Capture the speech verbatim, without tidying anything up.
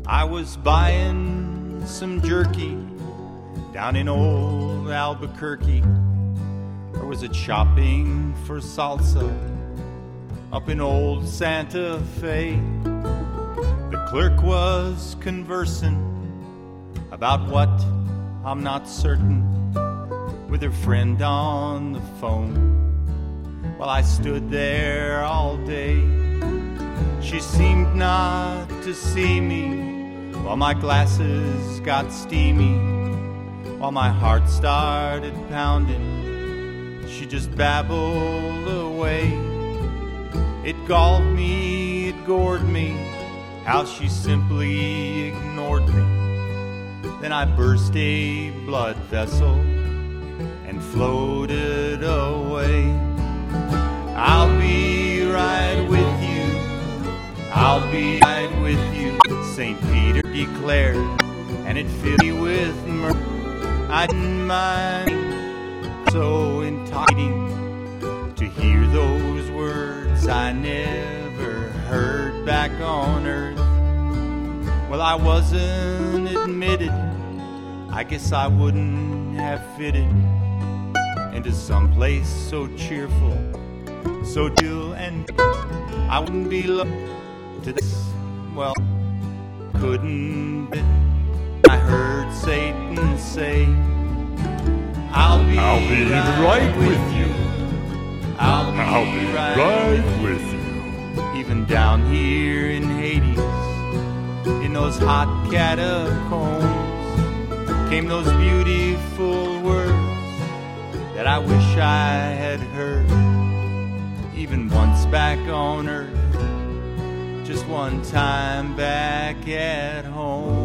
I was buying some jerky down in old Albuquerque. Or was it shopping for salsa up in old Santa Fe? The clerk was conversing about what I'm not certain with her friend on the phone. While I stood there all day, she seemed not to see me, while my glasses got steamy, while my heart started pounding. She just babbled away. It galled me, it gored me, how she simply ignored me. Then I burst a blood vessel and floated away. I'll be right with you, I'll be right with you, Saint Peter declared, and it filled me with mirth. I didn't mind, so intoxicating to hear those words I never heard back on earth. Well, I wasn't admitted, I guess I wouldn't have fitted into some place so cheerful, so chill, and I wouldn't be loved to this. Well, couldn't be. I heard Satan say, I'll be, I'll be right, right with, with you. you. I'll be, I'll be right, right with you. Even down here in Hades, in those hot catacombs, came those beautiful words that I wish I had heard, even once back on earth, just one time back at home.